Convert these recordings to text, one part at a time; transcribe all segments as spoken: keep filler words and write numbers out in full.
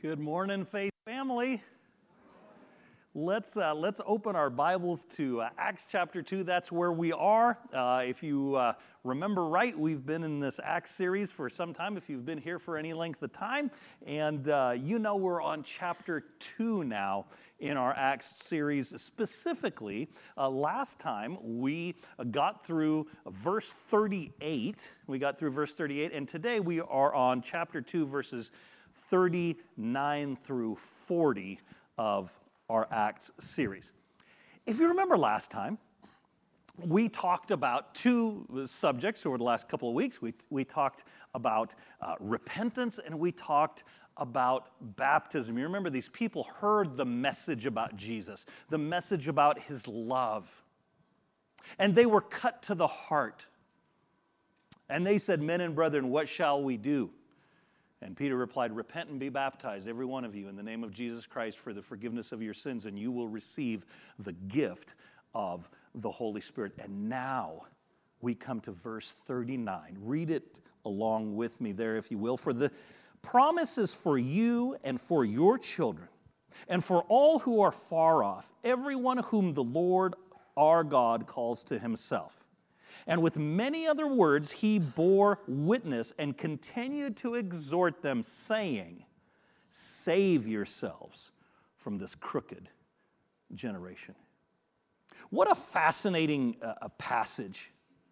Good morning, Faith family. Let's uh, let's open our Bibles to uh, Acts chapter two. That's where we are. Uh, if you uh, remember right, we've been in this Acts series for some time, if you've been here for any length of time. And uh, you know we're on chapter two now in our Acts series. Specifically, uh, last time we got through verse thirty-eight. We got through verse thirty-eight, and today we are on chapter two, verses thirty-nine through forty of our Acts series. If you remember last time, we talked about two subjects over the last couple of weeks. We, we talked about uh, repentance, and we talked about baptism. You remember these people heard the message about Jesus, the message about his love, and they were cut to the heart. And they said, "Men and brethren, what shall we do?" And Peter replied, "Repent and be baptized, every one of you, in the name of Jesus Christ for the forgiveness of your sins, and you will receive the gift of the Holy Spirit." And now we come to verse thirty-nine. Read it along with me there, if you will. "For the promise is for you and for your children, and for all who are far off, everyone whom the Lord our God calls to himself." And with many other words, he bore witness and continued to exhort them, saying, "Save yourselves from this crooked generation." What a fascinating uh, passage.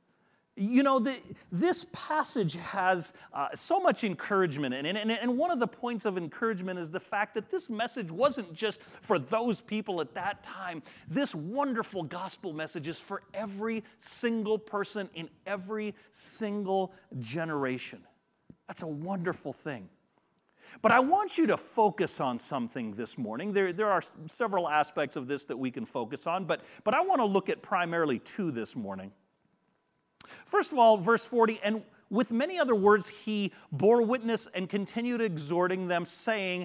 You know, the, this passage has uh, so much encouragement in it, and, and one of the points of encouragement is the fact that this message wasn't just for those people at that time. This wonderful gospel message is for every single person in every single generation. That's a wonderful thing. But I want you to focus on something this morning. There, there are several aspects of this that we can focus on, but, but I want to look at primarily two this morning. First of all, verse forty, "And with many other words he bore witness and continued exhorting them, saying,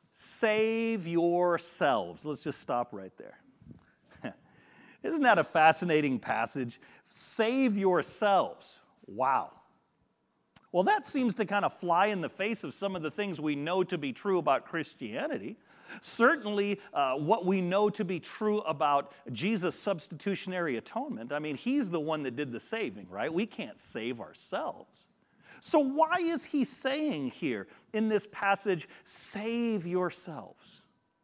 'Save yourselves.'" Let's just stop right there. Isn't that a fascinating passage? Save yourselves. Wow. Well, that seems to kind of fly in the face of some of the things we know to be true about Christianity. Certainly, uh, what we know to be true about Jesus' substitutionary atonement. I mean, he's the one that did the saving, right? We can't save ourselves. So why is he saying here in this passage, "Save yourselves"?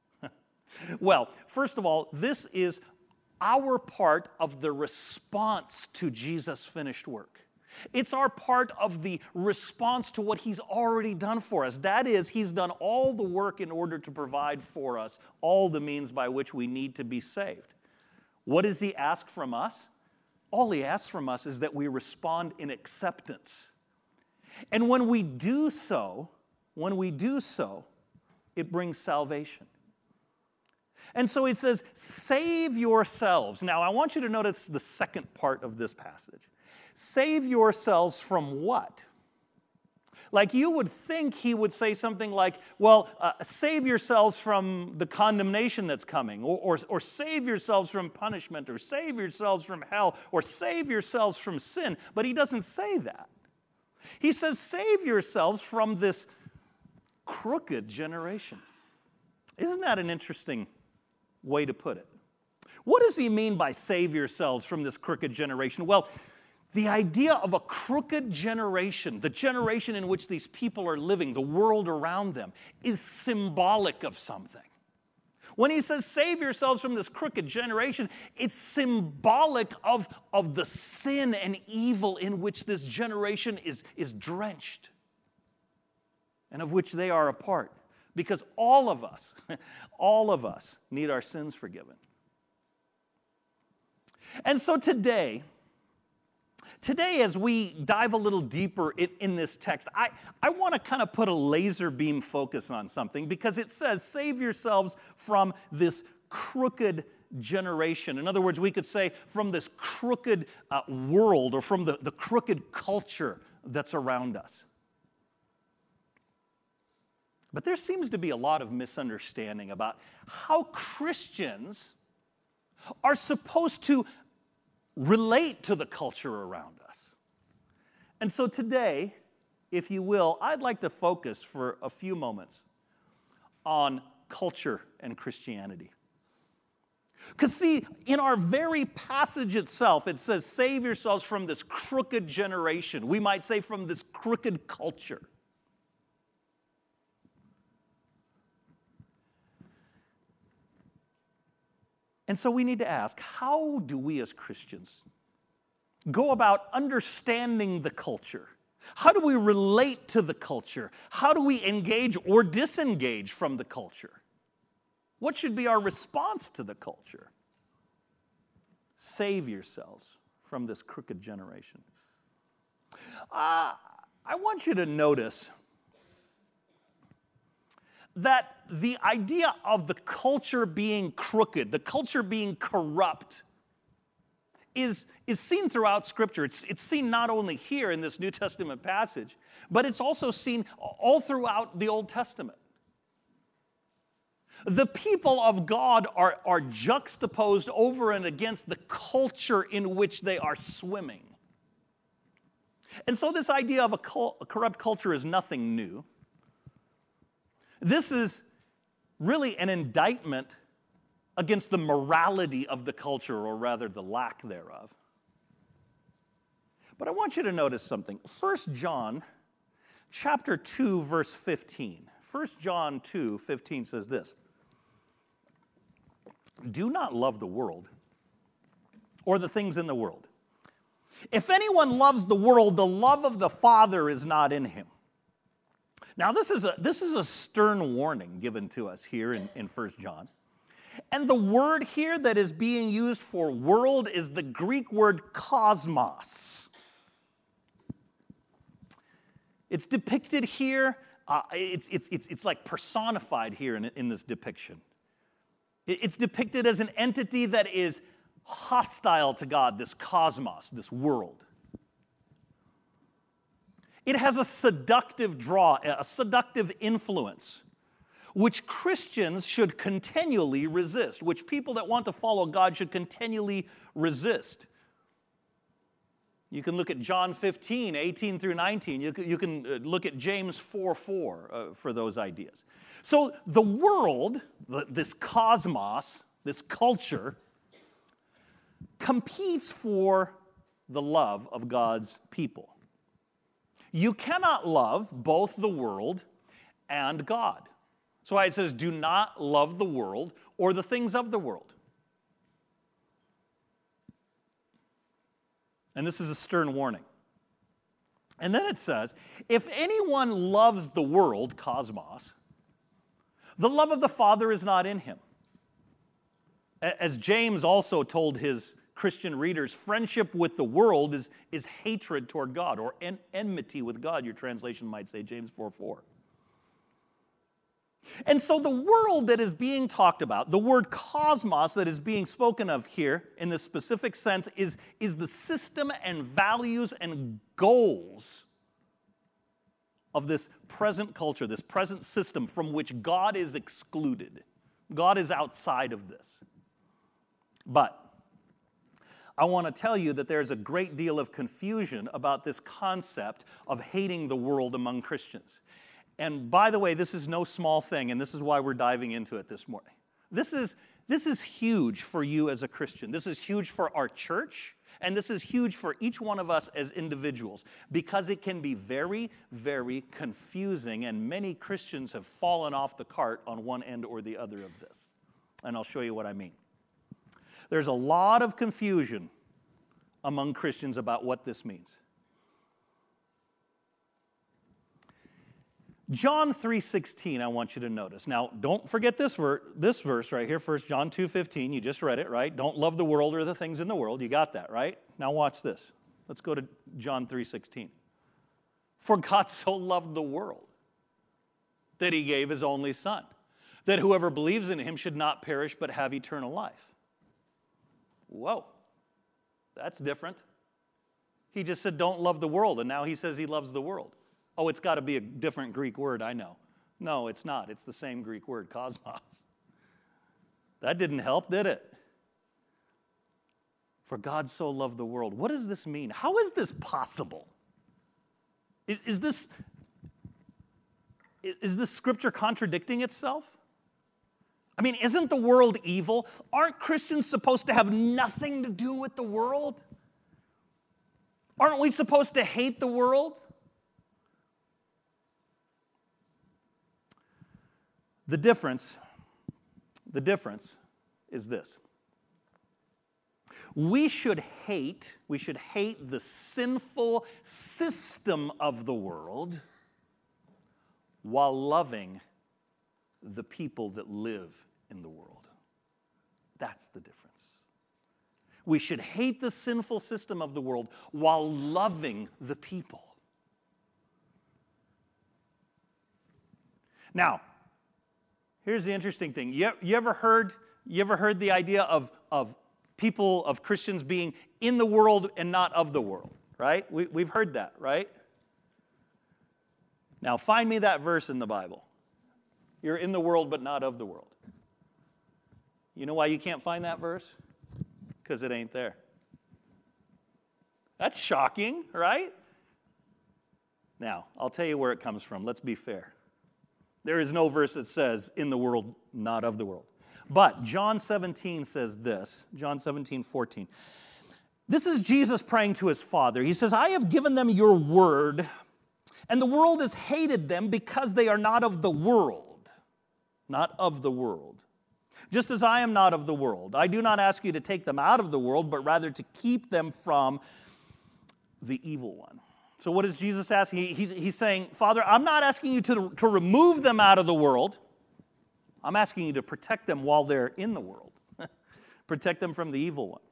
Well, first of all, this is our part of the response to Jesus' finished work. It's our part of the response to what he's already done for us. That is, he's done all the work in order to provide for us all the means by which we need to be saved. What does he ask from us? All he asks from us is that we respond in acceptance. And when we do so, when we do so, it brings salvation. And so he says, "Save yourselves." Now, I want you to notice the second part of this passage. Save yourselves from what? Like, you would think he would say something like, well, uh, save yourselves from the condemnation that's coming, or, or, or save yourselves from punishment, or save yourselves from hell, or save yourselves from sin. But he doesn't say that. He says, save yourselves from this crooked generation. Isn't that an interesting way to put it? What does he mean by save yourselves from this crooked generation? Well, the idea of a crooked generation, the generation in which these people are living, the world around them, is symbolic of something. When he says, save yourselves from this crooked generation, it's symbolic of, of the sin and evil in which this generation is, is drenched and of which they are a part. Because all of us, all of us need our sins forgiven. And so today, Today, as we dive a little deeper in, in this text, I, I want to kind of put a laser beam focus on something, because it says, save yourselves from this crooked generation. In other words, we could say from this crooked uh, world, or from the, the crooked culture that's around us. But there seems to be a lot of misunderstanding about how Christians are supposed to relate to the culture around us. And so today, if you will, I'd like to focus for a few moments on culture and Christianity. Because see, in our very passage itself, it says, save yourselves from this crooked generation. We might say from this crooked culture. And so we need to ask, how do we as Christians go about understanding the culture? How do we relate to the culture? How do we engage or disengage from the culture? What should be our response to the culture? Save yourselves from this crooked generation. Uh, I want you to notice that the idea of the culture being crooked, the culture being corrupt, is, is seen throughout Scripture. It's, it's seen not only here in this New Testament passage, but it's also seen all throughout the Old Testament. The people of God are, are juxtaposed over and against the culture in which they are swimming. And so this idea of a, cul- a corrupt culture is nothing new. This is really an indictment against the morality of the culture, or rather the lack thereof. But I want you to notice something. First John chapter two, verse fifteen. First John two, fifteen says this. Do not love the world or the things in the world. If anyone loves the world, the love of the Father is not in him. Now, this is a, this is a stern warning given to us here in, in First John. And the word here that is being used for world is the Greek word cosmos. It's depicted here, uh, it's, it's, it's, it's like personified here in, in this depiction. It's depicted as an entity that is hostile to God, this cosmos, this world. It has a seductive draw, a seductive influence, which Christians should continually resist, which people that want to follow God should continually resist. You can look at John fifteen, eighteen through nineteen. You can, you can look at James four four uh, for those ideas. So the world, this cosmos, this culture, competes for the love of God's people. You cannot love both the world and God. That's why it says, do not love the world or the things of the world. And this is a stern warning. And then it says, if anyone loves the world, cosmos, the love of the Father is not in him. As James also told his Christian readers, friendship with the world is, is hatred toward God, or en- enmity with God, your translation might say, James four four. And so the world that is being talked about, the word cosmos that is being spoken of here in this specific sense, is, is the system and values and goals of this present culture, this present system from which God is excluded. God is outside of this. But I want to tell you that there's a great deal of confusion about this concept of hating the world among Christians. And by the way, this is no small thing, and this is why we're diving into it this morning. This is, this is huge for you as a Christian. This is huge for our church, and this is huge for each one of us as individuals, because it can be very, very confusing, and many Christians have fallen off the cart on one end or the other of this. And I'll show you what I mean. There's a lot of confusion among Christians about what this means. John three sixteen, I want you to notice. Now, don't forget this, ver- this verse right here, First John two fifteen. You just read it, right? Don't love the world or the things in the world. You got that, right? Now watch this. Let's go to John three sixteen. For God so loved the world that he gave his only Son, that whoever believes in him should not perish but have eternal life. Whoa, that's different. He just said don't love the world, and now he says he loves the world. Oh, it's got to be a different Greek word, I know. No, it's not. It's the same Greek word, cosmos. That didn't help, did it? For God so loved the world. What does this mean? How is this possible? Is, is this, is this scripture contradicting itself? I mean, isn't the world evil? Aren't Christians supposed to have nothing to do with the world? Aren't we supposed to hate the world? The difference, the difference is this. We should hate, we should hate the sinful system of the world while loving the people that live in the world. That's the difference. We should hate the sinful system of the world while loving the people. Now, here's the interesting thing. You, you ever heard, you ever heard the idea of, of people, of Christians being in the world and not of the world, right? We, we've heard that, right? Now, find me that verse in the Bible. You're in the world but not of the world. You know why you can't find that verse? Because it ain't there. That's shocking, right? Now, I'll tell you where it comes from. Let's be fair. There is no verse that says, in the world, not of the world. But John seventeen says this, John seventeen, fourteen. This is Jesus praying to his Father. He says, I have given them your word, and the world has hated them because they are not of the world, not of the world. Just as I am not of the world. I do not ask you to take them out of the world, but rather to keep them from the evil one. So what is Jesus asking? He, he's, he's saying, Father, I'm not asking you to, to remove them out of the world. I'm asking you to protect them while they're in the world. Protect them from the evil one.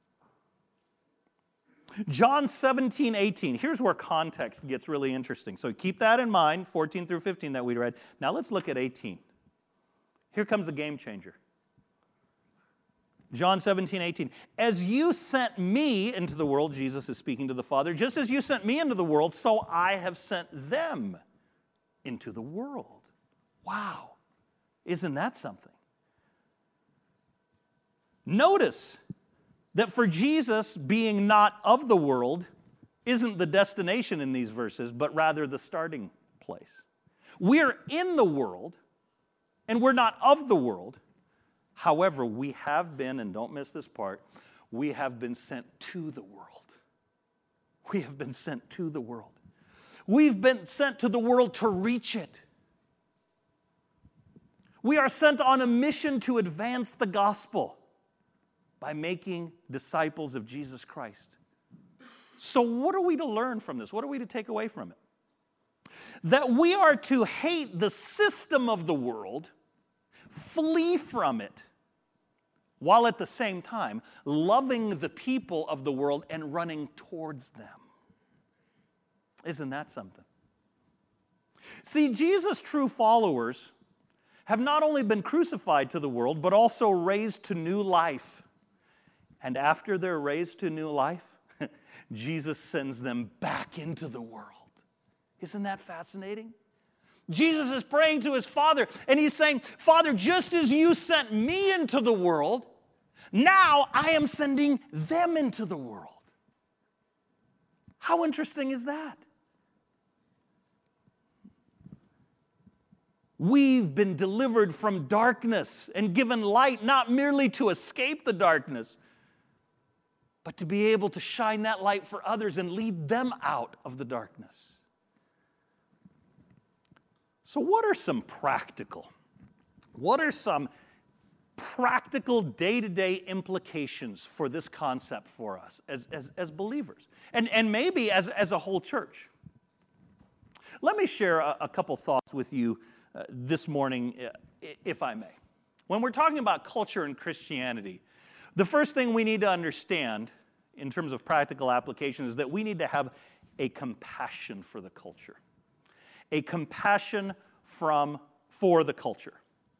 John seventeen, eighteen. Here's where context gets really interesting. So keep that in mind, fourteen through fifteen that we read. Now let's look at eighteen. Here comes a game changer. John seventeen, eighteen. As you sent me into the world, Jesus is speaking to the Father, just as you sent me into the world, so I have sent them into the world. Wow. Isn't that something? Notice that for Jesus, being not of the world isn't the destination in these verses, but rather the starting place. We're in the world, and we're not of the world. However, we have been, and don't miss this part, we have been sent to the world. We have been sent to the world. We've been sent to the world to reach it. We are sent on a mission to advance the gospel by making disciples of Jesus Christ. So what are we to learn from this? What are we to take away from it? That we are to hate the system of the world, flee from it, while at the same time loving the people of the world and running towards them. Isn't that something? See, Jesus' true followers have not only been crucified to the world, but also raised to new life. And after they're raised to new life, Jesus sends them back into the world. Isn't that fascinating? Jesus is praying to his Father, and he's saying, Father, just as you sent me into the world, now I am sending them into the world. How interesting is that? We've been delivered from darkness and given light, not merely to escape the darkness, but to be able to shine that light for others and lead them out of the darkness. So what are some practical, what are some practical day-to-day implications for this concept for us as, as, as believers, and, and maybe as, as a whole church? Let me share a, a couple thoughts with you uh, this morning, uh, if I may. When we're talking about culture and Christianity, the first thing we need to understand in terms of practical application is that we need to have a compassion for the culture. A compassion from, for the culture.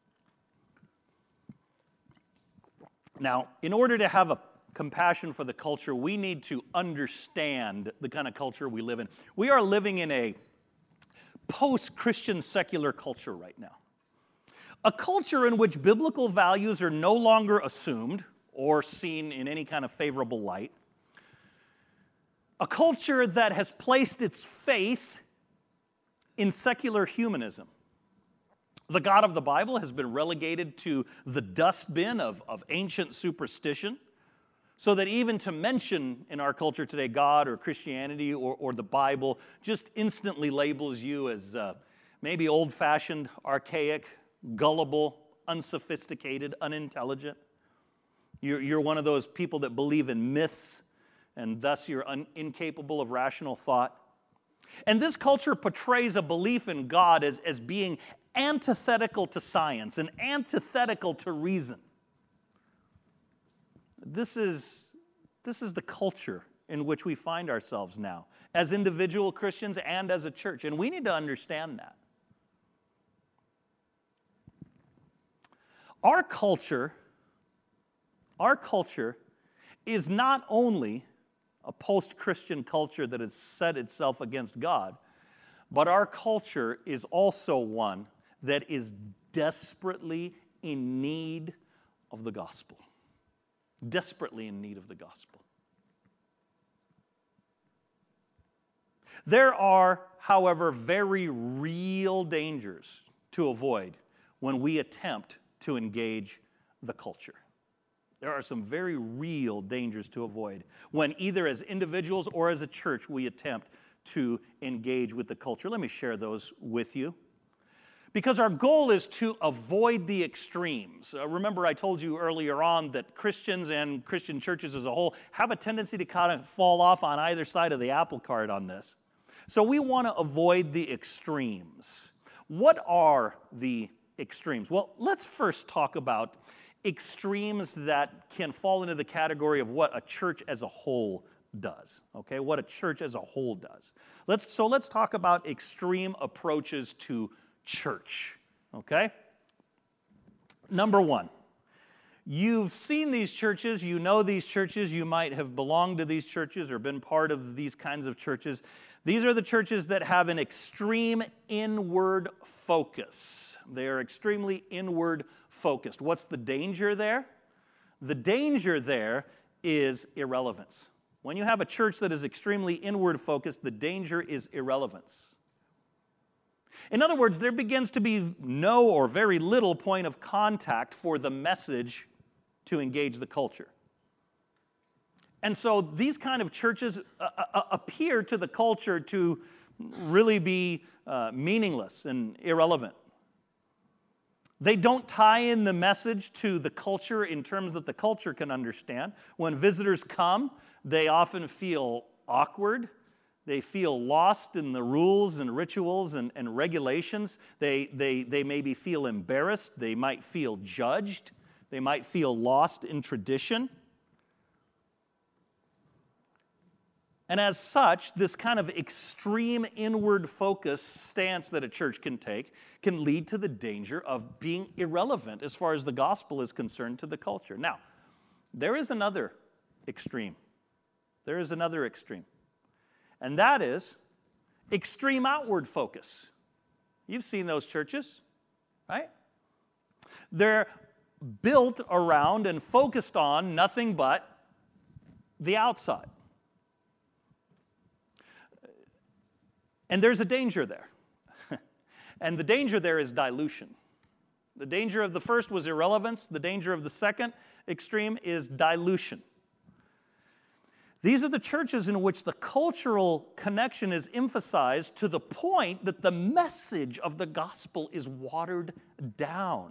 Now, in order to have a compassion for the culture, we need to understand the kind of culture we live in. We are living in a post-Christian secular culture right now. A culture in which biblical values are no longer assumed or seen in any kind of favorable light. A culture that has placed its faith in secular humanism. The God of the Bible has been relegated to the dustbin of, of ancient superstition, so that even to mention in our culture today God or Christianity or, or the Bible just instantly labels you as uh, maybe old-fashioned, archaic, gullible, unsophisticated, unintelligent. You're, you're one of those people that believe in myths, and thus you're un, incapable of rational thought. And this culture portrays a belief in God as, as being antithetical to science and antithetical to reason. This is, this is the culture in which we find ourselves now, as individual Christians and as a church, and we need to understand that. Our culture, our culture is not only a post-Christian culture that has set itself against God, but our culture is also one that is desperately in need of the gospel. Desperately in need of the gospel. There are, however, very real dangers to avoid when we attempt to engage the culture. There are some very real dangers to avoid when either as individuals or as a church we attempt to engage with the culture. Let me share those with you. Because our goal is to avoid the extremes. Uh, remember, I told you earlier on that Christians and Christian churches as a whole have a tendency to kind of fall off on either side of the apple cart on this. So we want to avoid the extremes. What are the extremes? Well, let's first talk about extremes that can fall into the category of what a church as a whole does. Okay, what a church as a whole does. Let's so let's talk about extreme approaches to church, okay? Number one, you've seen these churches, you know these churches, you might have belonged to these churches or been part of these kinds of churches. These are the churches that have an extreme inward focus. They are extremely inward focused. What's the danger there? The danger there is irrelevance. When you have a church that is extremely inward focused, the danger is irrelevance. In other words, there begins to be no or very little point of contact for the message to engage the culture. And so these kind of churches uh, uh, appear to the culture to really be uh, meaningless and irrelevant. They don't tie in the message to the culture in terms that the culture can understand. When visitors come, they often feel awkward. They feel lost in the rules and rituals and, and regulations. They, they, they maybe feel embarrassed. They might feel judged. They might feel lost in tradition. And as such, this kind of extreme inward focus stance that a church can take can lead to the danger of being irrelevant as far as the gospel is concerned to the culture. Now, there is another extreme. There is another extreme. And that is extreme outward focus. You've seen those churches, right? They're built around and focused on nothing but the outside. And there's a danger there. And the danger there is dilution. The danger of the first was irrelevance. The danger of the second extreme is dilution. These are the churches in which the cultural connection is emphasized to the point that the message of the gospel is watered down,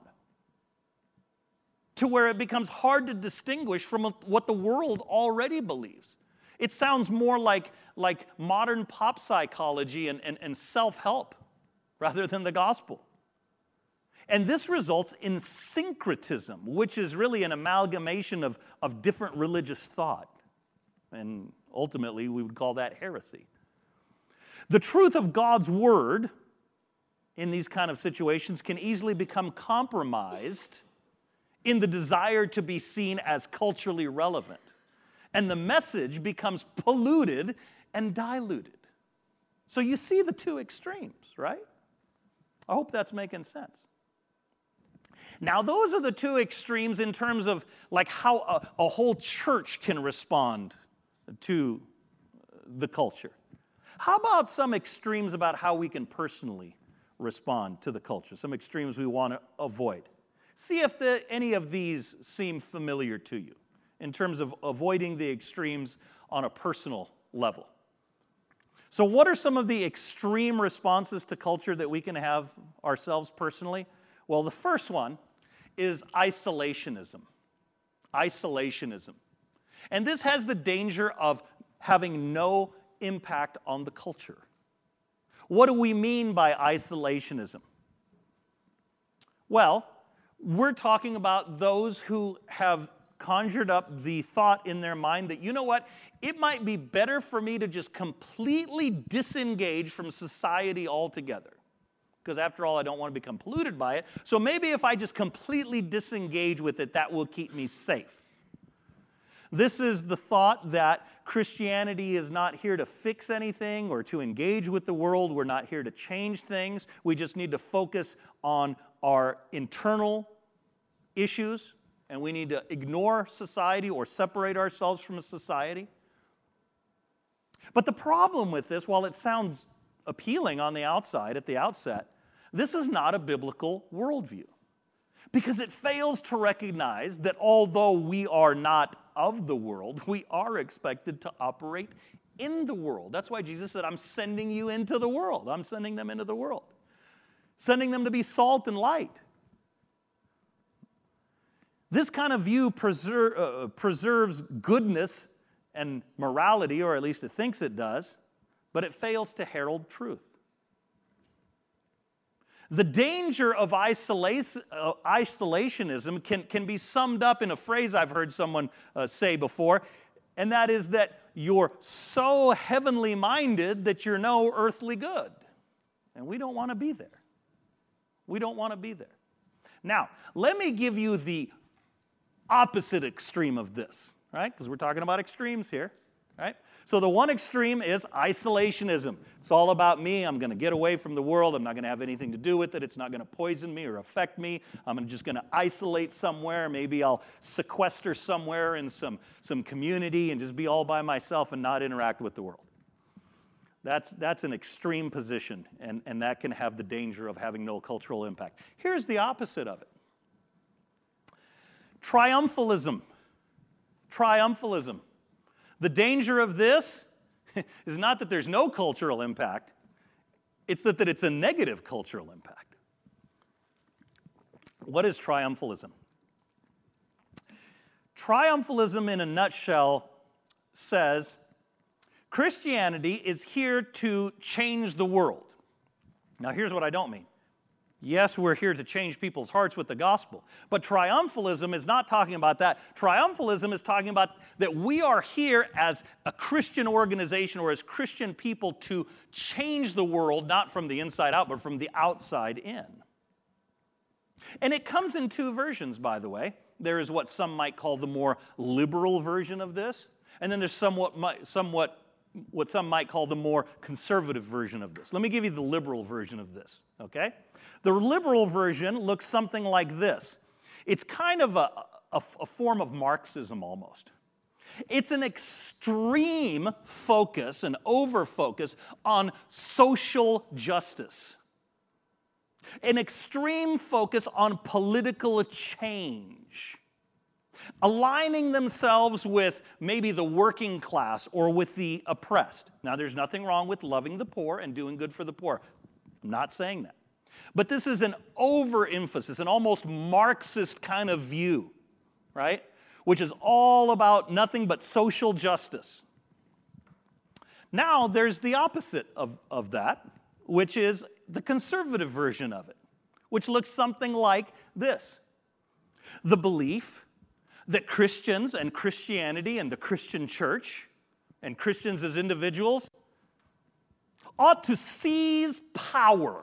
to where it becomes hard to distinguish from what the world already believes. It sounds more like, like modern pop psychology and, and, and self-help rather than the gospel. And this results in syncretism, which is really an amalgamation of, of different religious thought. And ultimately, we would call that heresy. The truth of God's word in these kind of situations can easily become compromised in the desire to be seen as culturally relevant. And the message becomes polluted and diluted. So you see the two extremes, right? I hope that's making sense. Now, those are the two extremes in terms of like how a, a whole church can respond to the culture. How about some extremes about how we can personally respond to the culture, some extremes we want to avoid. See if the, any of these seem familiar to you in terms of avoiding the extremes on a personal level. So what are some of the extreme responses to culture that we can have ourselves personally? Well, the first one is isolationism. Isolationism. And this has the danger of having no impact on the culture. What do we mean by isolationism? Well, we're talking about those who have conjured up the thought in their mind that, you know what, it might be better for me to just completely disengage from society altogether. Because after all, I don't want to become polluted by it. So maybe if I just completely disengage with it, that will keep me safe. This is the thought that Christianity is not here to fix anything or to engage with the world. We're not here to change things. We just need to focus on our internal issues, and we need to ignore society or separate ourselves from a society. But the problem with this, while it sounds appealing on the outside at the outset, this is not a biblical worldview, because it fails to recognize that although we are not of the world, we are expected to operate in the world. That's why Jesus said, I'm sending you into the world. I'm sending them into the world. Sending them to be salt and light. This kind of view preser- uh, preserves goodness and morality, or at least it thinks it does, but it fails to herald truth. The danger of isolation, uh, isolationism can, can be summed up in a phrase I've heard someone uh, say before, and that is that you're so heavenly minded that you're no earthly good. And we don't want to be there. We don't want to be there. Now, let me give you the opposite extreme of this, right? Because we're talking about extremes here, right? So the one extreme is isolationism. It's all about me. I'm going to get away from the world. I'm not going to have anything to do with it. It's not going to poison me or affect me. I'm just going to isolate somewhere. Maybe I'll sequester somewhere in some, some community and just be all by myself and not interact with the world. That's, that's an extreme position, and, and that can have the danger of having no cultural impact. Here's the opposite of it. Triumphalism. Triumphalism. The danger of this is not that there's no cultural impact, it's that, that it's a negative cultural impact. What is triumphalism? Triumphalism, in a nutshell, says Christianity is here to change the world. Now, here's what I don't mean. Yes, we're here to change people's hearts with the gospel. But triumphalism is not talking about that. Triumphalism is talking about that we are here as a Christian organization or as Christian people to change the world, not from the inside out, but from the outside in. And it comes in two versions, by the way. There is what some might call the more liberal version of this, and then there's somewhat, somewhat what some might call the more conservative version of this. Let me give you the liberal version of this, okay? The liberal version looks something like this. It's kind of a, a, a form of Marxism almost. It's an extreme focus, an over-focus on social justice. An extreme focus on political change. Aligning themselves with maybe the working class or with the oppressed. Now, there's nothing wrong with loving the poor and doing good for the poor. I'm not saying that. But this is an overemphasis, an almost Marxist kind of view, right? Which is all about nothing but social justice. Now, there's the opposite of, of that, which is the conservative version of it, which looks something like this. The belief that Christians and Christianity and the Christian church and Christians as individuals ought to seize power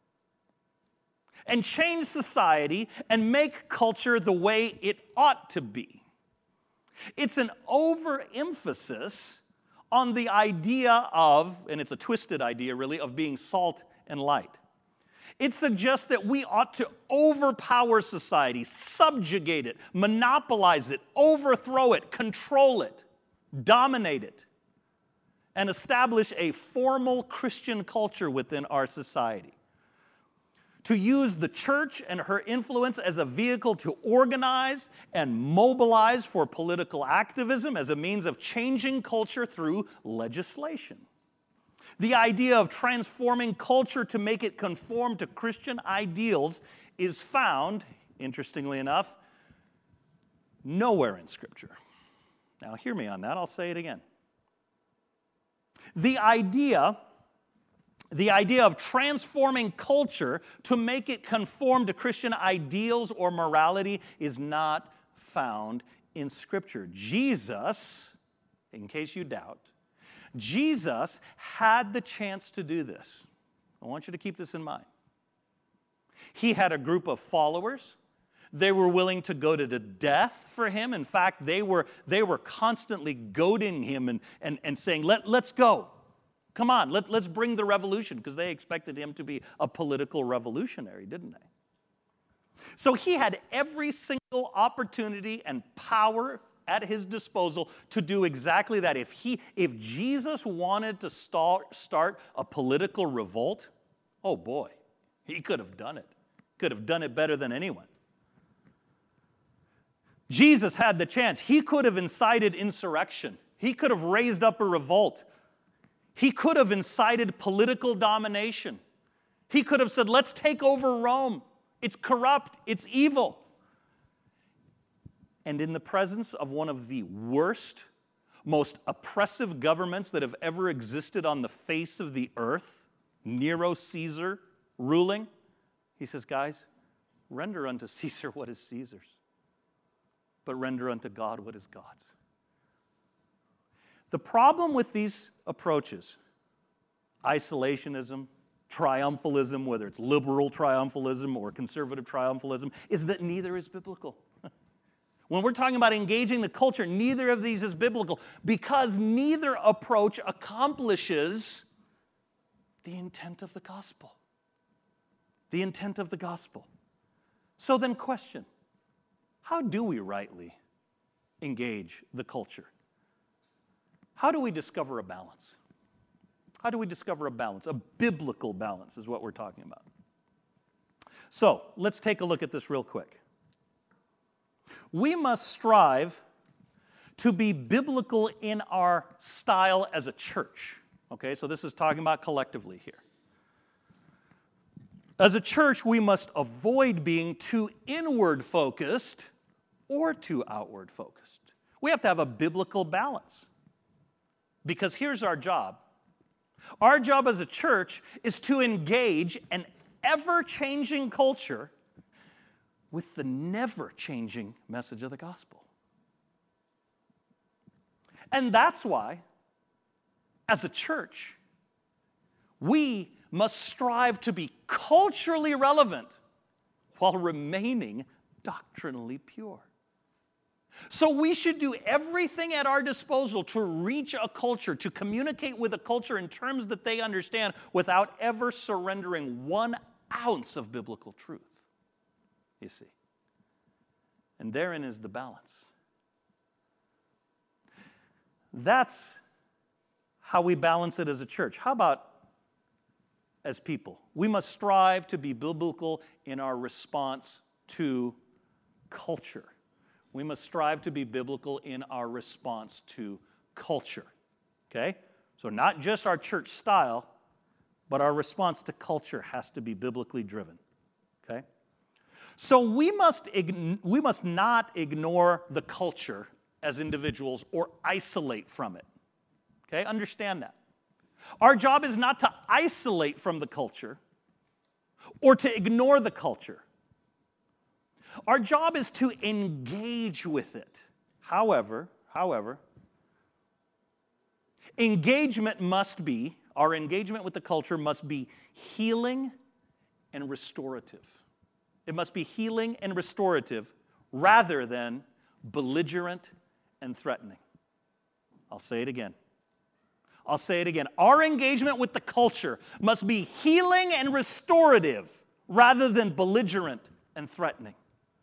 and change society and make culture the way it ought to be. It's an overemphasis on the idea of, and it's a twisted idea really, of being salt and light. It suggests that we ought to overpower society, subjugate it, monopolize it, overthrow it, control it, dominate it, and establish a formal Christian culture within our society. to use the church and her influence as a vehicle to organize and mobilize for political activism as a means of changing culture through legislation. The idea of transforming culture to make it conform to Christian ideals is found, interestingly enough, nowhere in Scripture. Now, hear me on that. I'll say it again. The idea, the idea of transforming culture to make it conform to Christian ideals or morality is not found in Scripture. Jesus, in case you doubt, Jesus had the chance to do this. I want you to keep this in mind. He had a group of followers. They were willing to go to the death for him. In fact, they were, they were constantly goading him and, and, and saying, Let, let's go. Come on, let, let's bring the revolution, because they expected him to be a political revolutionary, didn't they? So he had every single opportunity and power at his disposal to do exactly that. If, he, if Jesus wanted to start, start a political revolt, oh boy, he could have done it. Could have done it better than anyone. Jesus had the chance. He could have incited insurrection. He could have raised up a revolt. He could have incited political domination. He could have said, let's take over Rome. It's corrupt. It's evil. And in the presence of one of the worst, most oppressive governments that have ever existed on the face of the earth, Nero Caesar ruling, he says, guys, render unto Caesar what is Caesar's, but render unto God what is God's. The problem with these approaches, isolationism, triumphalism, whether it's liberal triumphalism or conservative triumphalism, is that neither is biblical. When we're talking about engaging the culture, neither of these is biblical, because neither approach accomplishes the intent of the gospel. The intent of the gospel. So then, question, how do we rightly engage the culture? How do we discover a balance? How do we discover a balance? A biblical balance is what we're talking about. So, let's take a look at this real quick. We must strive to be biblical in our style as a church. Okay, so this is talking about collectively here. As a church, we must avoid being too inward focused or too outward focused. We have to have a biblical balance. Because here's our job. Our job as a church is to engage an ever-changing culture with the never-changing message of the gospel. And that's why, as a church, we must strive to be culturally relevant while remaining doctrinally pure. So we should do everything at our disposal to reach a culture, to communicate with a culture in terms that they understand without ever surrendering one ounce of biblical truth. You see. And therein is the balance. That's how we balance it as a church. How about as people? We must strive to be biblical in our response to culture. We must strive to be biblical in our response to culture. Okay? So not just our church style, but our response to culture has to be biblically driven. Okay? So we must, ign- we must not ignore the culture as individuals or isolate from it. Okay? Understand that. Our job is not to isolate from the culture or to ignore the culture. Our job is to engage with it. However, however, engagement must be, our engagement with the culture must be healing and restorative. It must be healing and restorative rather than belligerent and threatening. I'll say it again. I'll say it again. Our engagement with the culture must be healing and restorative rather than belligerent and threatening.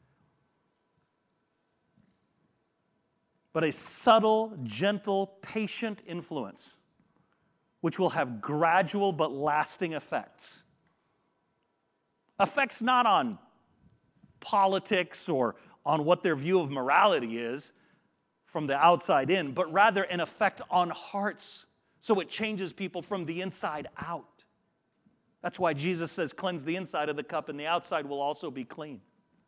But a subtle, gentle, patient influence which will have gradual but lasting effects Effects not on politics or on what their view of morality is from the outside in, but rather an effect on hearts. So it changes people from the inside out. That's why Jesus says, cleanse the inside of the cup and the outside will also be clean.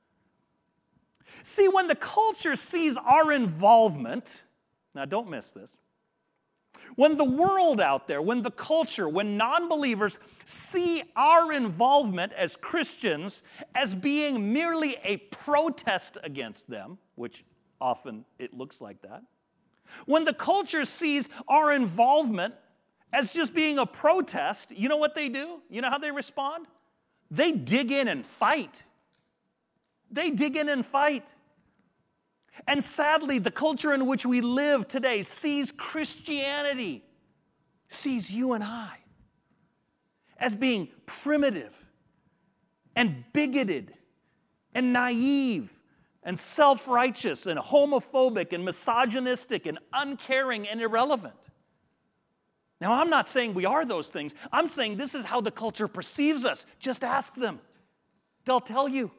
See, when the culture sees our involvement, now don't miss this, when the world out there, when the culture, when non-believers see our involvement as Christians as being merely a protest against them, which often it looks like that, when the culture sees our involvement as just being a protest, you know what they do? You know how they respond? They dig in and fight. They dig in and fight. And sadly, the culture in which we live today sees Christianity, sees you and I, as being primitive and bigoted and naive and self-righteous and homophobic and misogynistic and uncaring and irrelevant. Now, I'm not saying we are those things. I'm saying this is how the culture perceives us. Just ask them. They'll tell you.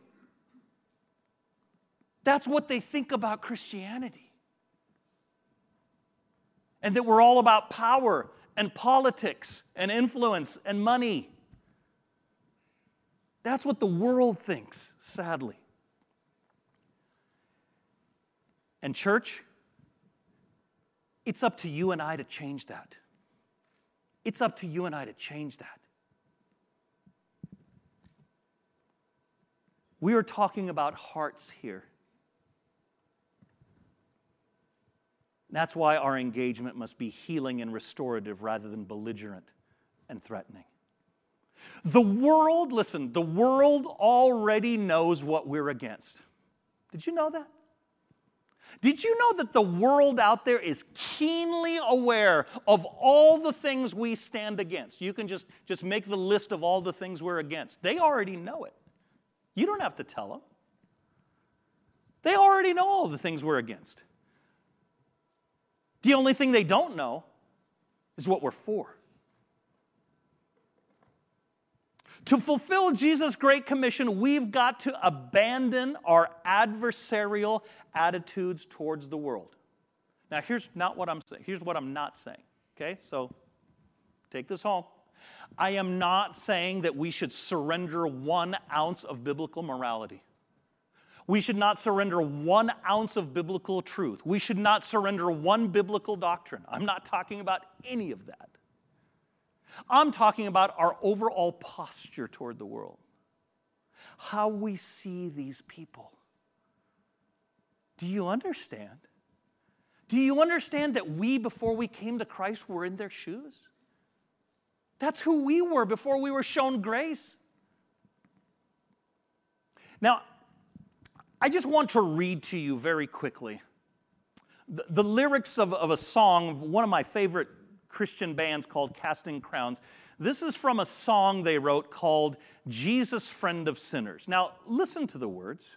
That's what they think about Christianity. And that we're all about power and politics and influence and money. That's what the world thinks, sadly. And church, it's up to you and I to change that. It's up to you and I to change that. We are talking about hearts here. That's why our engagement must be healing and restorative rather than belligerent and threatening. The world, listen, the world already knows what we're against. Did you know that? Did you know that the world out there is keenly aware of all the things we stand against? You can just, just make the list of all the things we're against. They already know it. You don't have to tell them. They already know all the things we're against. The only thing they don't know is what we're for. To fulfill Jesus' Great Commission, we've got to abandon our adversarial attitudes towards the world. Now, here's not what I'm saying. Here's what I'm not saying. Okay? So, take this home. I am not saying that we should surrender one ounce of biblical morality. We should not surrender one ounce of biblical truth. We should not surrender one biblical doctrine. I'm not talking about any of that. I'm talking about our overall posture toward the world. How we see these people. Do you understand? Do you understand that we, before we came to Christ, were in their shoes? That's who we were before we were shown grace. Now, I just want to read to you very quickly the, the lyrics of, of a song of one of my favorite Christian bands called Casting Crowns. This is from a song they wrote called Jesus, Friend of Sinners. Now, listen to the words.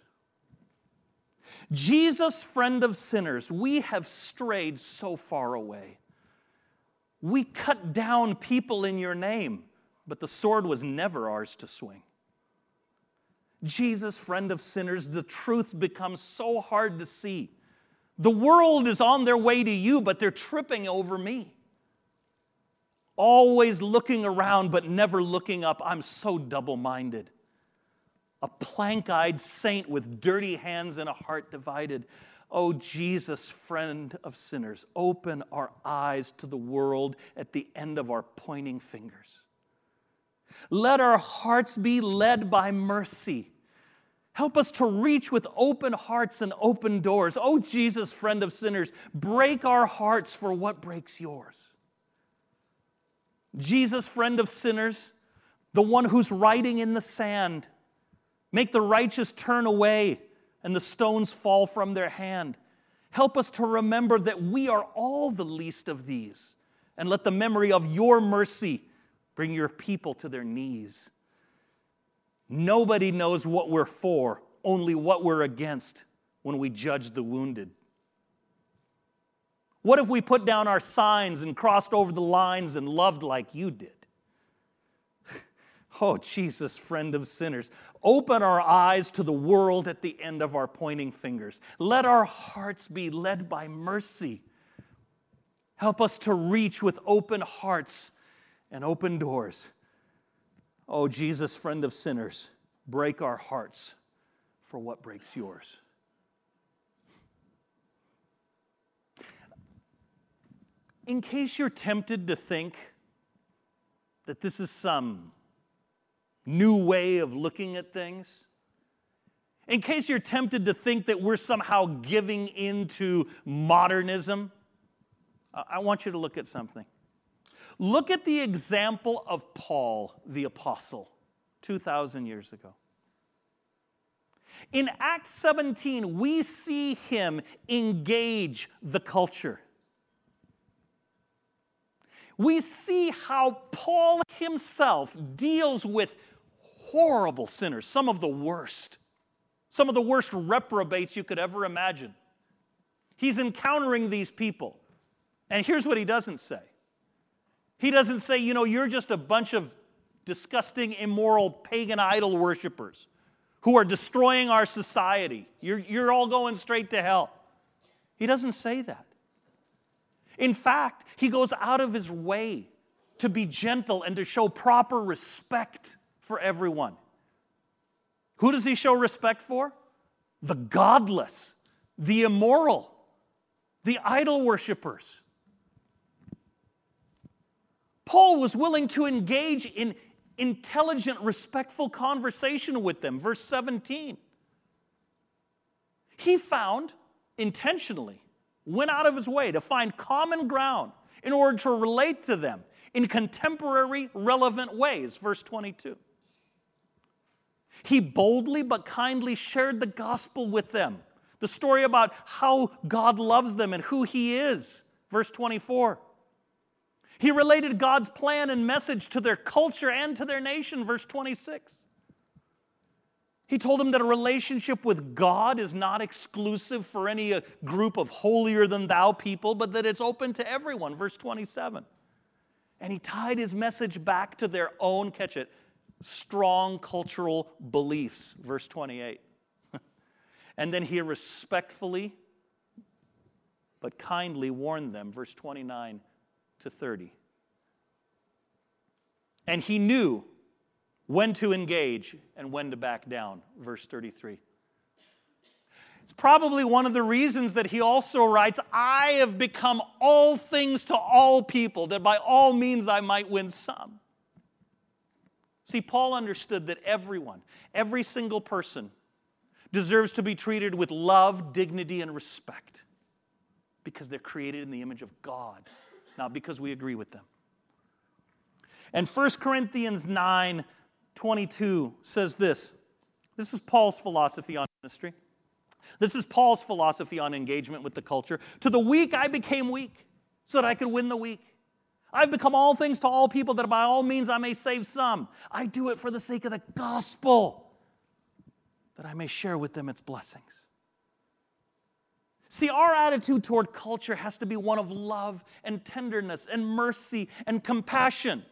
Jesus, friend of sinners, we have strayed so far away. We cut down people in your name, but the sword was never ours to swing. Jesus, friend of sinners, the truth's become so hard to see. The world is on their way to you, but they're tripping over me. Always looking around, but never looking up. I'm so double-minded. A plank-eyed saint with dirty hands and a heart divided. Oh, Jesus, friend of sinners, open our eyes to the world at the end of our pointing fingers. Let our hearts be led by mercy. Help us to reach with open hearts and open doors. Oh, Jesus, friend of sinners, break our hearts for what breaks yours. Jesus, friend of sinners, the one who's writing in the sand, make the righteous turn away and the stones fall from their hand. Help us to remember that we are all the least of these, and let the memory of your mercy bring your people to their knees. Nobody knows what we're for, only what we're against when we judge the wounded. What if we put down our signs and crossed over the lines and loved like you did? Oh, Jesus, friend of sinners, open our eyes to the world at the end of our pointing fingers. Let our hearts be led by mercy. Help us to reach with open hearts and open doors. Oh, Jesus, friend of sinners, break our hearts for what breaks yours. In case you're tempted to think that this is some new way of looking at things, in case you're tempted to think that we're somehow giving into modernism, I want you to look at something. Look at the example of Paul the Apostle two thousand years ago. In Acts seventeen, we see him engage the culture. We see how Paul himself deals with horrible sinners, some of the worst, some of the worst reprobates you could ever imagine. He's encountering these people. And here's what he doesn't say. He doesn't say, you know, you're just a bunch of disgusting, immoral, pagan idol worshipers who are destroying our society. You're, you're all going straight to hell. He doesn't say that. In fact, he goes out of his way to be gentle and to show proper respect for everyone. Who does he show respect for? The godless, the immoral, the idol worshipers. Paul was willing to engage in intelligent, respectful conversation with them. Verse seventeen. He found, intentionally, went out of his way to find common ground in order to relate to them in contemporary, relevant ways. Verse twenty-two. He boldly but kindly shared the gospel with them. The story about how God loves them and who He is. Verse twenty-four. He related God's plan and message to their culture and to their nation. Verse twenty-six. He told them that a relationship with God is not exclusive for any group of holier-than-thou people, but that it's open to everyone. Verse twenty-seven. And he tied his message back to their own, catch it, strong cultural beliefs. Verse twenty-eight. And then he respectfully but kindly warned them. Verse twenty-nine to thirty. And he knew when to engage and when to back down. Verse thirty-three. It's probably one of the reasons that he also writes, I have become all things to all people, that by all means I might win some. See, Paul understood that everyone, every single person, deserves to be treated with love, dignity, and respect because they're created in the image of God, not because we agree with them. And First Corinthians nine twenty-two says this. This is Paul's philosophy on ministry. This is Paul's philosophy on engagement with the culture. To the weak I became weak so that I could win the weak. I've become all things to all people that by all means I may save some. I do it for the sake of the gospel, that I may share with them its blessings. See, our attitude toward culture has to be one of love and tenderness and mercy and compassion.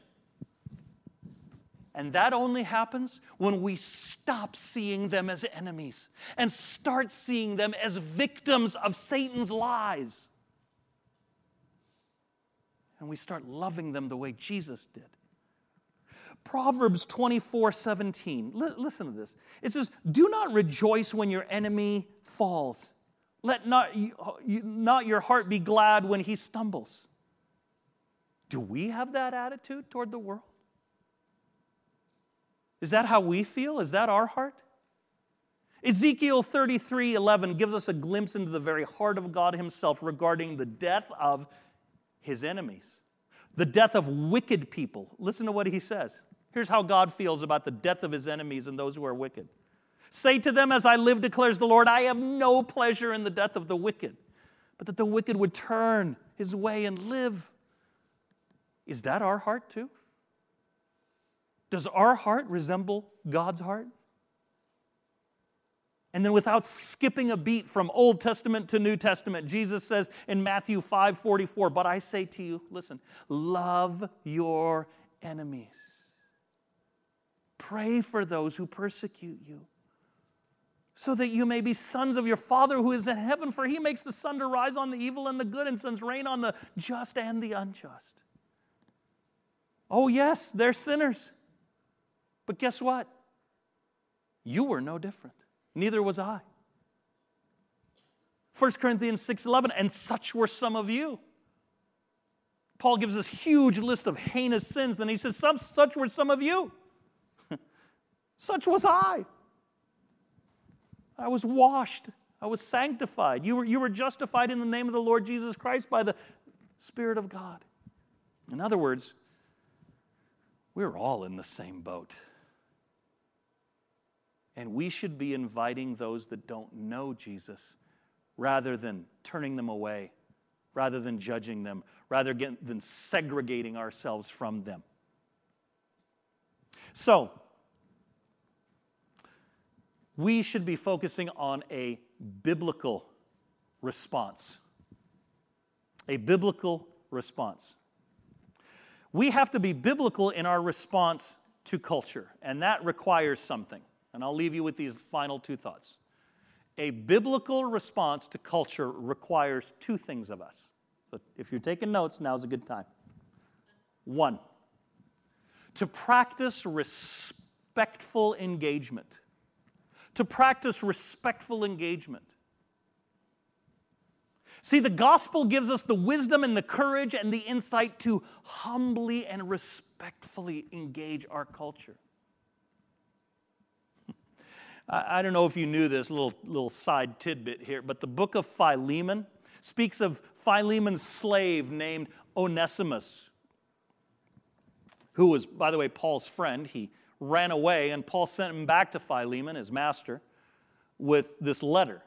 And that only happens when we stop seeing them as enemies and start seeing them as victims of Satan's lies. And we start loving them the way Jesus did. Proverbs twenty-four seventeen. L- listen to this. It says, do not rejoice when your enemy falls. Let not, you, not your heart be glad when he stumbles. Do we have that attitude toward the world? Is that how we feel? Is that our heart? Ezekiel thirty-three eleven gives us a glimpse into the very heart of God Himself regarding the death of His enemies, the death of wicked people. Listen to what He says. Here's how God feels about the death of His enemies and those who are wicked. Say to them, as I live, declares the Lord, I have no pleasure in the death of the wicked, but that the wicked would turn his way and live. Is that our heart too? Does our heart resemble God's heart? And then without skipping a beat from Old Testament to New Testament, Jesus says in Matthew five forty-four, but I say to you, listen, love your enemies. pray for those who persecute you, so that you may be sons of your Father who is in heaven, for he makes the sun to rise on the evil and the good and sends rain on the just and the unjust. Oh yes, they're sinners. But guess what? You were no different. Neither was I. First Corinthians six eleven, and such were some of you. Paul gives this huge list of heinous sins, then he says, some, such were some of you. Such was I. I was washed. I was sanctified. You were, you were justified in the name of the Lord Jesus Christ by the Spirit of God. In other words, we're all in the same boat. And we should be inviting those that don't know Jesus rather than turning them away, rather than judging them, rather than segregating ourselves from them. So, we should be focusing on a biblical response. A biblical response. We have to be biblical in our response to culture, and that requires something. And I'll leave you with these final two thoughts. A biblical response to culture requires two things of us. So if you're taking notes, now's a good time. One, to practice respectful engagement. To practice respectful engagement. See, the gospel gives us the wisdom and the courage and the insight to humbly and respectfully engage our culture. I don't know if you knew this little, little side tidbit here, but the book of Philemon speaks of Philemon's slave named Onesimus, who was, by the way, Paul's friend. He ran away, and Paul sent him back to Philemon, his master, with this letter.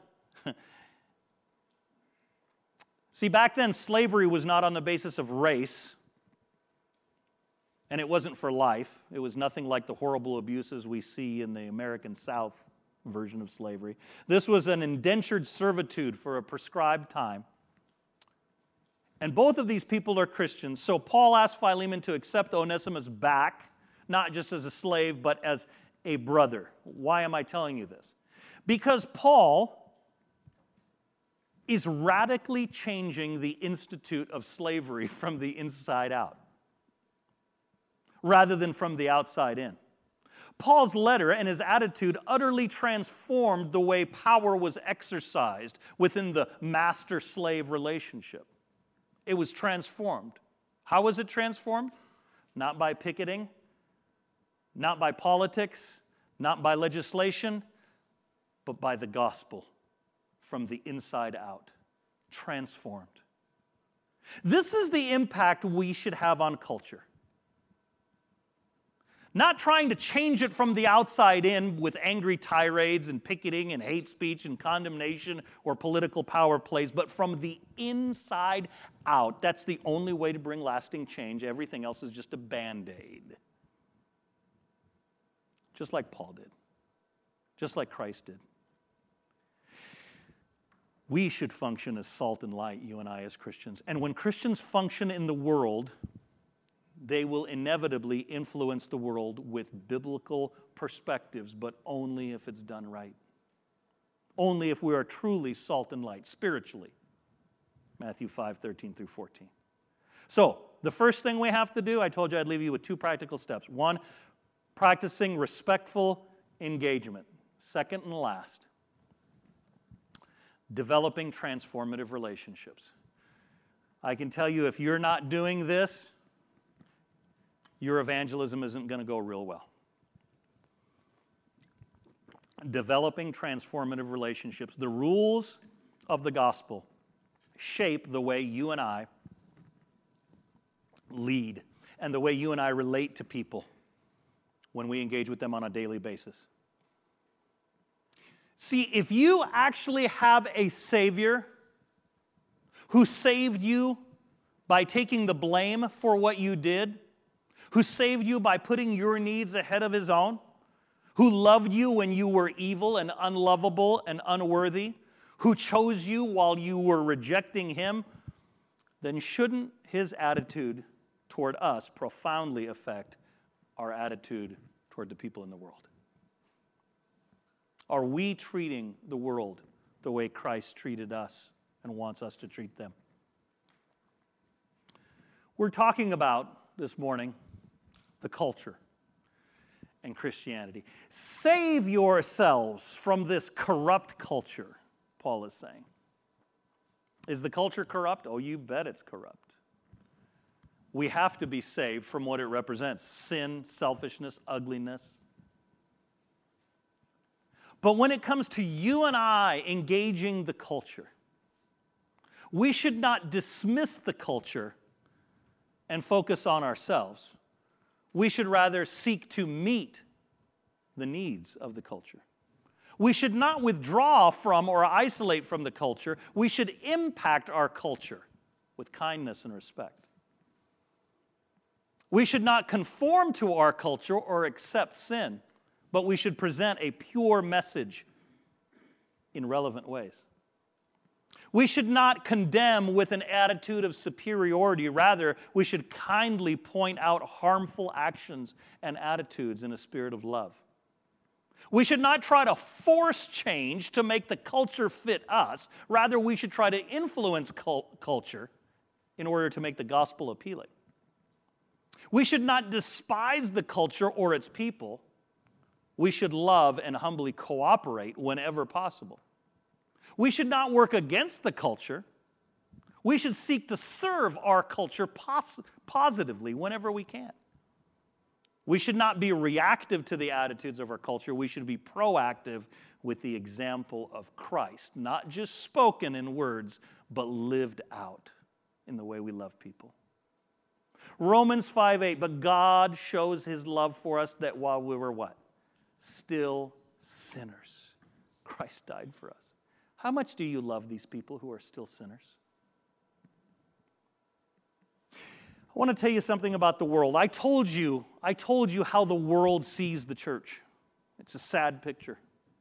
See, back then, slavery was not on the basis of race, and it wasn't for life. It was nothing like the horrible abuses we see in the American South version of slavery. This was an indentured servitude for a prescribed time. And both of these people are Christians. So Paul asked Philemon to accept Onesimus back, not just as a slave, but as a brother. Why am I telling you this? Because Paul is radically changing the institute of slavery from the inside out, rather than from the outside in. Paul's letter and his attitude utterly transformed the way power was exercised within the master-slave relationship. It was transformed. How was it transformed? Not by picketing, not by politics, not by legislation, but by the gospel from the inside out. Transformed. This is the impact we should have on culture. Not trying to change it from the outside in with angry tirades and picketing and hate speech and condemnation or political power plays, but from the inside out. That's the only way to bring lasting change. Everything else is just a Band-Aid. Just like Paul did. Just like Christ did. We should function as salt and light, you and I as Christians. And when Christians function in the world, they will inevitably influence the world with biblical perspectives, but only if it's done right. Only if we are truly salt and light, spiritually. Matthew five, thirteen through fourteen. So, the first thing we have to do, I told you I'd leave you with two practical steps. One, practicing respectful engagement. Second and last, developing transformative relationships. I can tell you if you're not doing this, your evangelism isn't going to go real well. Developing transformative relationships. The rules of the gospel shape the way you and I lead and the way you and I relate to people when we engage with them on a daily basis. See, if you actually have a Savior who saved you by taking the blame for what you did, who saved you by putting your needs ahead of His own, who loved you when you were evil and unlovable and unworthy, who chose you while you were rejecting Him, then shouldn't His attitude toward us profoundly affect our attitude toward the people in the world? Are we treating the world the way Christ treated us and wants us to treat them? We're talking about this morning the culture and Christianity. Save yourselves from this corrupt culture, Paul is saying. Is the culture corrupt? Oh, you bet it's corrupt. We have to be saved from what it represents: sin, selfishness, ugliness. But when it comes to you and I engaging the culture, we should not dismiss the culture and focus on ourselves. We should rather seek to meet the needs of the culture. We should not withdraw from or isolate from the culture. We should impact our culture with kindness and respect. We should not conform to our culture or accept sin, but we should present a pure message in relevant ways. We should not condemn with an attitude of superiority. Rather, we should kindly point out harmful actions and attitudes in a spirit of love. We should not try to force change to make the culture fit us. Rather, we should try to influence cult- culture in order to make the gospel appealing. We should not despise the culture or its people. We should love and humbly cooperate whenever possible. We should not work against the culture. We should seek to serve our culture pos- positively whenever we can. We should not be reactive to the attitudes of our culture. We should be proactive with the example of Christ, not just spoken in words, but lived out in the way we love people. Romans five eight, but God shows his love for us that while we were what? Still sinners, Christ died for us. How much do you love these people who are still sinners? I want to tell you something about the world. I told you, I told you how the world sees the church. It's a sad picture.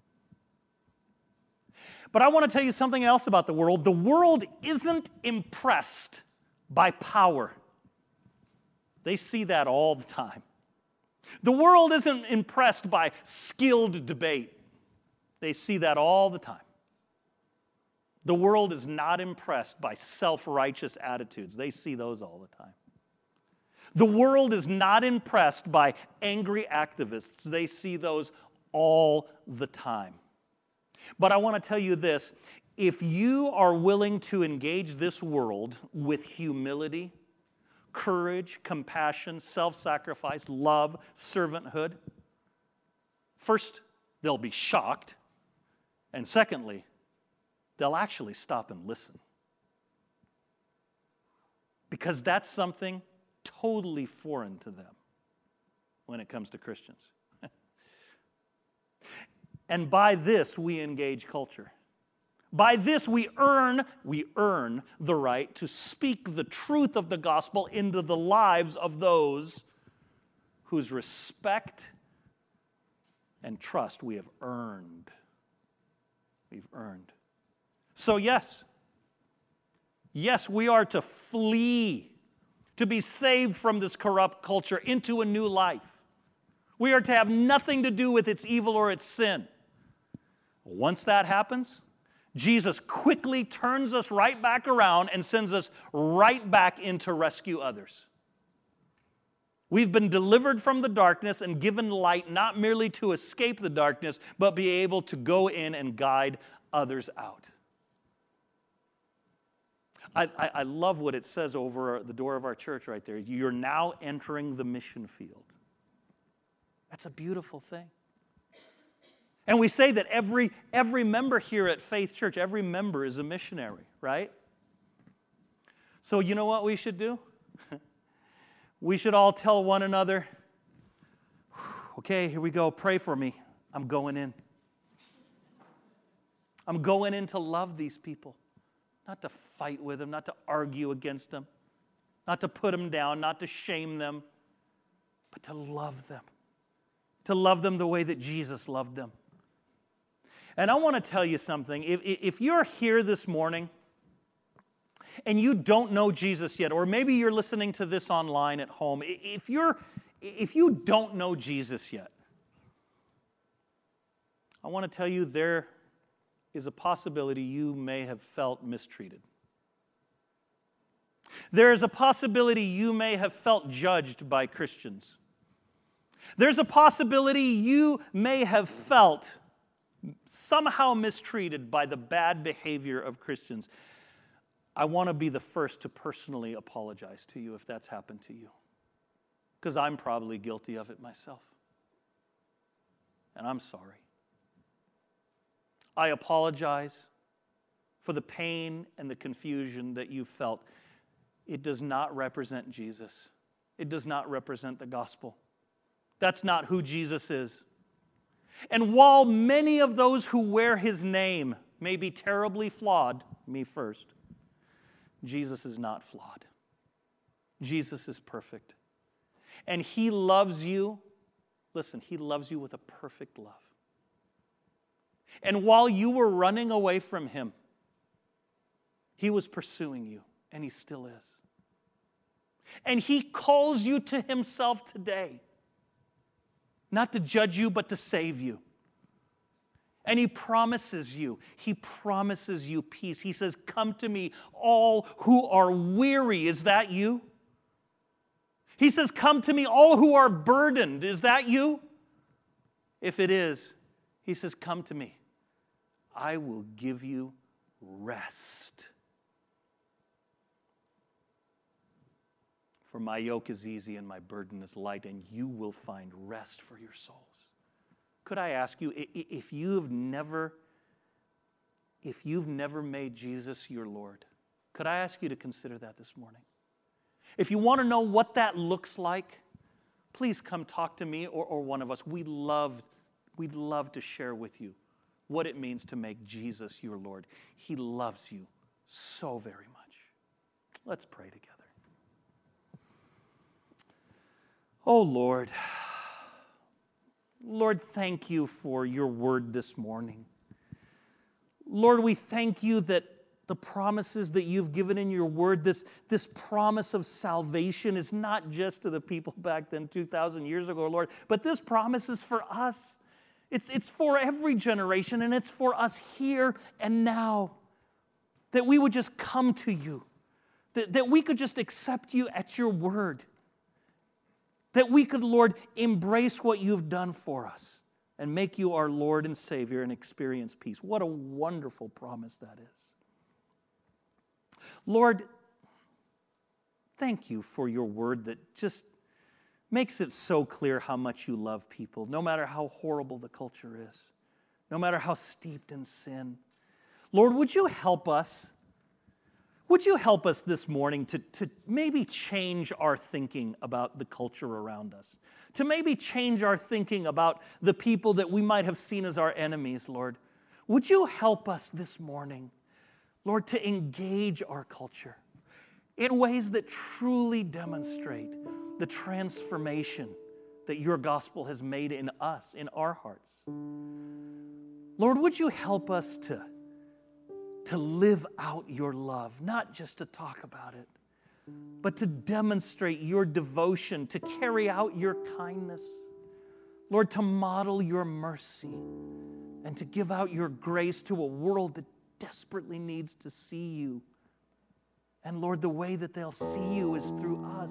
But I want to tell you something else about the world. The world isn't impressed by power. They see that all the time. The world isn't impressed by skilled debate. They see that all the time. The world is not impressed by self-righteous attitudes. They see those all the time. The world is not impressed by angry activists. They see those all the time. But I want to tell you this. If you are willing to engage this world with humility, courage, compassion, self-sacrifice, love, servanthood, first, they'll be shocked. And secondly, they'll actually stop and listen. Because that's something totally foreign to them when it comes to Christians. And by this, we engage culture. By this, we earn, we earn the right to speak the truth of the gospel into the lives of those whose respect and trust we have earned. We've earned. So yes, yes, we are to flee, to be saved from this corrupt culture into a new life. We are to have nothing to do with its evil or its sin. Once that happens, Jesus quickly turns us right back around and sends us right back in to rescue others. We've been delivered from the darkness and given light not merely to escape the darkness, but be able to go in and guide others out. I, I, I love what it says over the door of our church right there. You're now entering the mission field. That's a beautiful thing. And we say that every, every member here at Faith Church, every member is a missionary, right? So you know what we should do? We should all tell one another, okay, here we go, pray for me. I'm going in. I'm going in to love these people, not to fight with them, not to argue against them, not to put them down, not to shame them, but to love them, to love them the way that Jesus loved them. And I want to tell you something. If, if you're here this morning and you don't know Jesus yet, or maybe you're listening to this online at home, if you're, if you don't know Jesus yet, I want to tell you there is a possibility you may have felt mistreated. There is a possibility you may have felt judged by Christians. There's a possibility you may have felt somehow mistreated by the bad behavior of Christians. I want to be the first to personally apologize to you if that's happened to you, because I'm probably guilty of it myself. And I'm sorry. I apologize for the pain and the confusion that you felt. It does not represent Jesus. It does not represent the gospel. That's not who Jesus is. And while many of those who wear his name may be terribly flawed, me first, Jesus is not flawed. Jesus is perfect. And he loves you. Listen, he loves you with a perfect love. And while you were running away from him, he was pursuing you, and he still is. And he calls you to himself today, not to judge you, but to save you. And he promises you, he promises you peace. He says, come to me, all who are weary. Is that you? He says, come to me, all who are burdened. Is that you? If it is, he says, come to me. I will give you rest. For my yoke is easy and my burden is light, and you will find rest for your souls. Could I ask you, if you've never, if you've never made Jesus your Lord, could I ask you to consider that this morning? If you want to know what that looks like, please come talk to me or, or one of us. We'd love, we'd love to share with you what it means to make Jesus your Lord. He loves you so very much. Let's pray together. Oh, Lord. Lord, thank you for your word this morning. Lord, we thank you that the promises that you've given in your word, this, this promise of salvation is not just to the people back then two thousand years ago, Lord, but this promise is for us. It's, it's for every generation, and it's for us here and now, that we would just come to you, that, that we could just accept you at your word, that we could, Lord, embrace what you've done for us and make you our Lord and Savior and experience peace. What a wonderful promise that is. Lord, thank you for your word that just makes it so clear how much you love people, no matter how horrible the culture is, no matter how steeped in sin. Lord, would you help us? Would you help us this morning to, to maybe change our thinking about the culture around us, to maybe change our thinking about the people that we might have seen as our enemies, Lord? Would you help us this morning, Lord, to engage our culture in ways that truly demonstrate the transformation that your gospel has made in us, in our hearts? Lord, would you help us to, to live out your love, not just to talk about it, but to demonstrate your devotion, to carry out your kindness, Lord, to model your mercy, and to give out your grace to a world that desperately needs to see you. And Lord, the way that they'll see you is through us.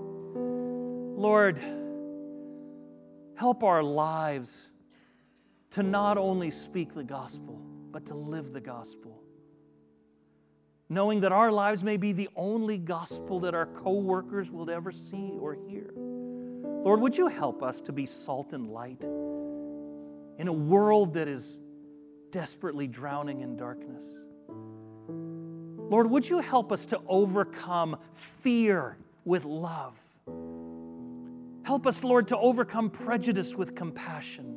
Lord, help our lives to not only speak the gospel, but to live the gospel, knowing that our lives may be the only gospel that our co-workers will ever see or hear. Lord, would you help us to be salt and light in a world that is desperately drowning in darkness? Lord, would you help us to overcome fear with love? Help us, Lord, to overcome prejudice with compassion.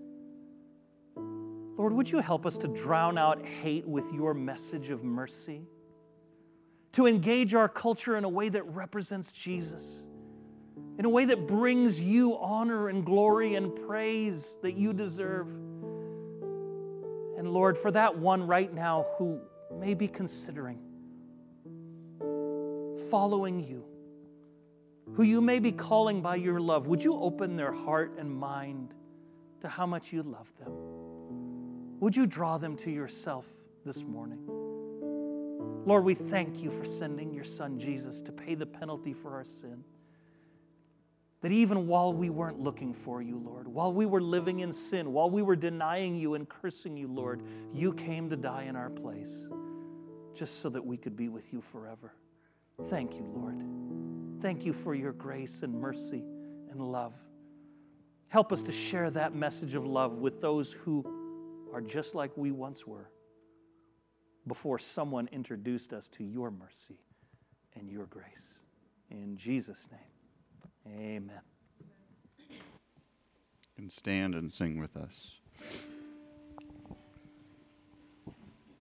Lord, would you help us to drown out hate with your message of mercy? To engage our culture in a way that represents Jesus, in a way that brings you honor and glory and praise that you deserve. And Lord, for that one right now who may be considering following you, who you may be calling by your love, would you open their heart and mind to how much you love them? Would you draw them to yourself this morning? Lord, we thank you for sending your Son Jesus to pay the penalty for our sin. That even while we weren't looking for you, Lord, while we were living in sin, while we were denying you and cursing you, Lord, you came to die in our place just so that we could be with you forever. Thank you, Lord. Thank you for your grace and mercy and love. Help us to share that message of love with those who are just like we once were before someone introduced us to your mercy and your grace. In Jesus' name, amen. You can stand and sing with us.